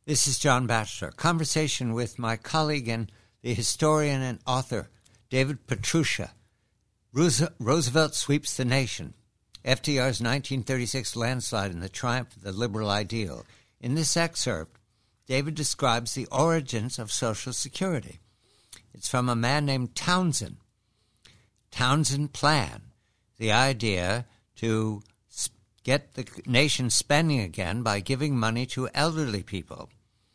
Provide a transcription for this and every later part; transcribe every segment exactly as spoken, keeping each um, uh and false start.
This is John Batchelor. Conversation with my colleague and the historian and author, David Pietrusza. Roosevelt Sweeps the Nation. F D R's nineteen thirty-six landslide and the triumph of the liberal ideal. In this excerpt, David describes the origins of Social Security. It's from a man named Townsend. Townsend Plan, the idea to get the nation spending again by giving money to elderly people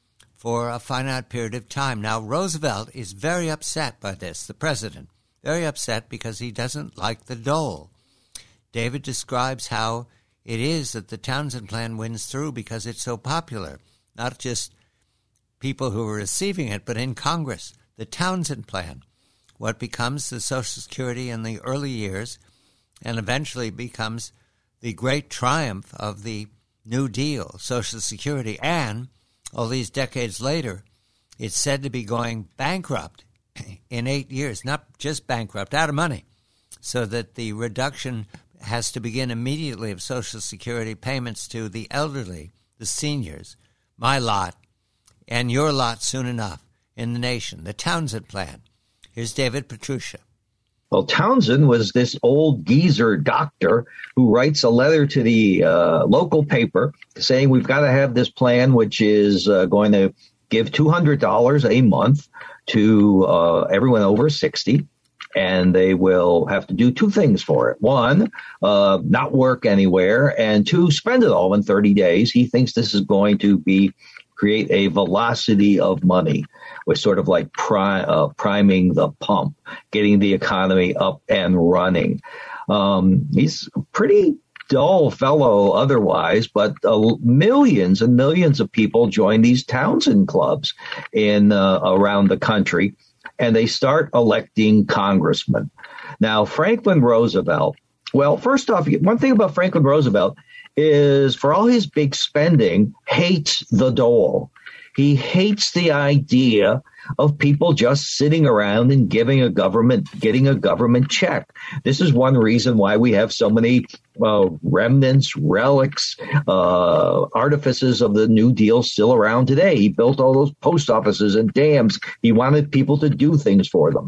for a finite period of time. Now, Roosevelt is very upset by this, the president, very upset because he doesn't like the dole. David describes how it is that the Townsend Plan wins through because it's so popular, not just people who are receiving it, but in Congress. The Townsend Plan, what becomes the Social Security in the early years and eventually becomes the great triumph of the New Deal, Social Security, and all these decades later, it's said to be going bankrupt in eight years, not just bankrupt, out of money, so that the reduction has to begin immediately of Social Security payments to the elderly, the seniors, my lot, and your lot soon enough in the nation, the Townsend Plan. Here's David Pietrusza. Well, Townsend was this old geezer doctor who writes a letter to the uh, local paper saying we've got to have this plan, which is uh, going to give two hundred dollars a month to uh, everyone over sixty. And they will have to do two things for it. One, uh, not work anywhere. And two, spend it all in thirty days. He thinks this is going to be create a velocity of money, which sort of like pri- uh, priming the pump, getting the economy up and running. Um, he's a pretty dull fellow otherwise, but uh, millions and millions of people join these Townsend clubs in uh, around the country, and they start electing congressmen. Now, Franklin Roosevelt, well, first off, one thing about Franklin Roosevelt is, for all his big spending, hates the dole. He hates the idea of people just sitting around and giving a government, getting a government check. This is one reason why we have so many uh, remnants, relics, uh, artifices of the New Deal still around today. He built all those post offices and dams. He wanted people to do things for them.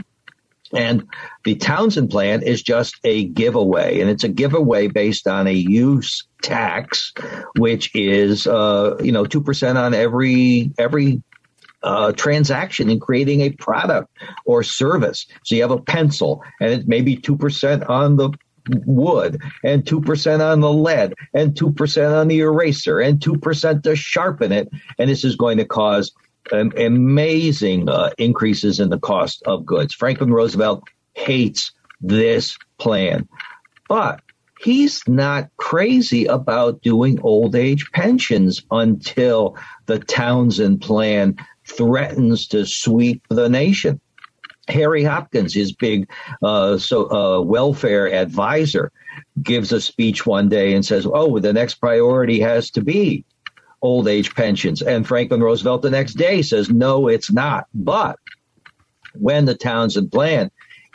And the Townsend Plan is just a giveaway, and it's a giveaway based on a use tax, which is, uh, you know, two percent on every every uh, transaction in creating a product or service. So you have a pencil, and it may be two percent on the wood, and two percent on the lead, and two percent on the eraser, and two percent to sharpen it. And this is going to cause Um, amazing uh, increases in the cost of goods. Franklin Roosevelt hates this plan, but he's not crazy about doing old age pensions until the Townsend Plan threatens to sweep the nation. Harry Hopkins, his big uh, so uh, welfare advisor, gives a speech one day and says, oh, the next priority has to be old age pensions. And Franklin Roosevelt the next day says, no, it's not. But when the Townsend Plan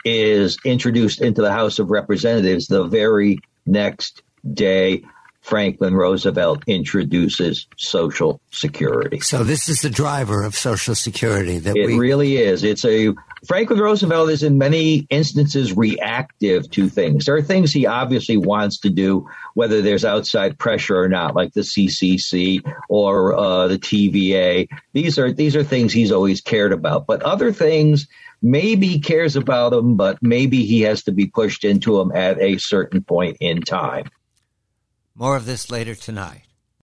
is introduced into the House of Representatives, the very next day, Franklin Roosevelt introduces Social Security. So this is the driver of Social Security. That it we... really is. It's a Franklin Roosevelt is in many instances reactive to things. There are things he obviously wants to do, whether there's outside pressure or not, like the C C C or uh, the T V A. These are these are things he's always cared about. But other things, maybe he cares about them, but maybe he has to be pushed into them at a certain point in time. More of this later tonight.